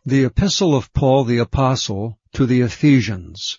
The Epistle of Paul the Apostle to the Ephesians.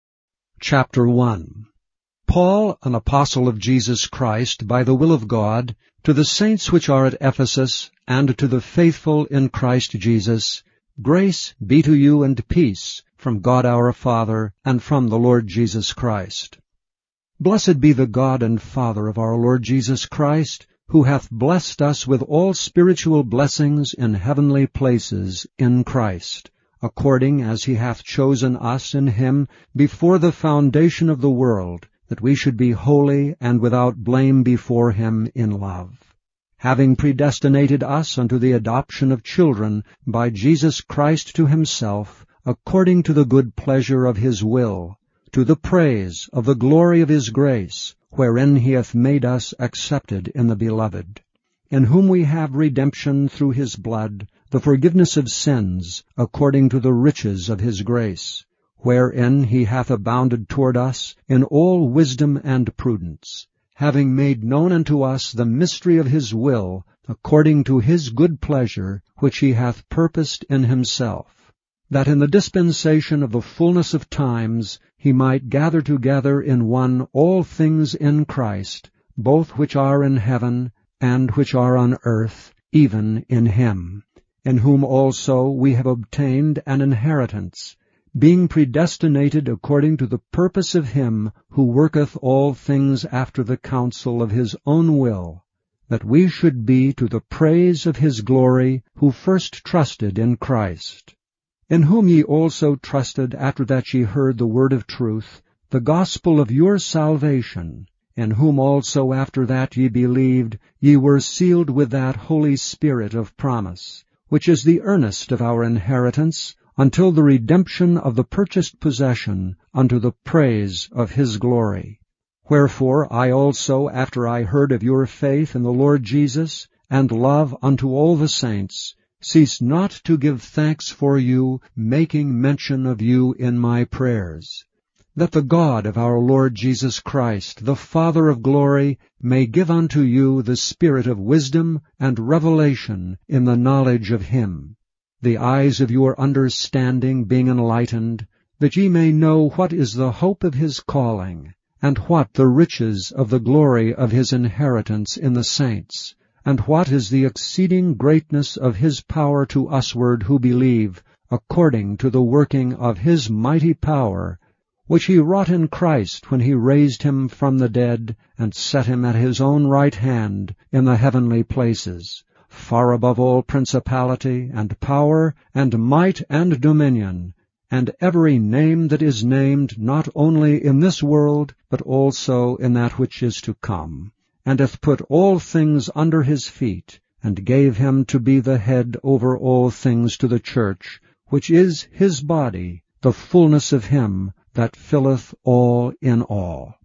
Chapter 1. Paul, an apostle of Jesus Christ, by the will of God, to the saints which are at Ephesus, and to the faithful in Christ Jesus, grace be to you and peace from God our Father, and from the Lord Jesus Christ. Blessed be the God and Father of our Lord Jesus Christ, who hath blessed us with all spiritual blessings in heavenly places in Christ, according as he hath chosen us in him before the foundation of the world, that we should be holy and without blame before him in love, having predestinated us unto the adoption of children by Jesus Christ to himself, according to the good pleasure of his will, to the praise of the glory of his grace, wherein he hath made us accepted in the Beloved, in whom we have redemption through his blood, the forgiveness of sins, according to the riches of his grace, wherein he hath abounded toward us in all wisdom and prudence, having made known unto us the mystery of his will, according to his good pleasure, which he hath purposed in himself, that in the dispensation of the fullness of times he might gather together in one all things in Christ, both which are in heaven and which are on earth, even in him, in whom also we have obtained an inheritance, being predestinated according to the purpose of him who worketh all things after the counsel of his own will, that we should be to the praise of his glory, who first trusted in Christ, in whom ye also trusted after that ye heard the word of truth, the gospel of your salvation, in whom also after that ye believed, ye were sealed with that Holy Spirit of promise, which is the earnest of our inheritance, until the redemption of the purchased possession, unto the praise of his glory. Wherefore I also, after I heard of your faith in the Lord Jesus, and love unto all the saints, cease not to give thanks for you, making mention of you in my prayers, that the God of our Lord Jesus Christ, the Father of glory, may give unto you the spirit of wisdom and revelation in the knowledge of him, the eyes of your understanding being enlightened, that ye may know what is the hope of his calling, and what the riches of the glory of his inheritance in the saints, and what is the exceeding greatness of his power to usward who believe, according to the working of his mighty power, which he wrought in Christ when he raised him from the dead, and set him at his own right hand in the heavenly places, far above all principality, and power, and might, and dominion, and every name that is named, not only in this world, but also in that which is to come, and hath put all things under his feet, and gave him to be the head over all things to the church, which is his body, the fullness of him that filleth all in all.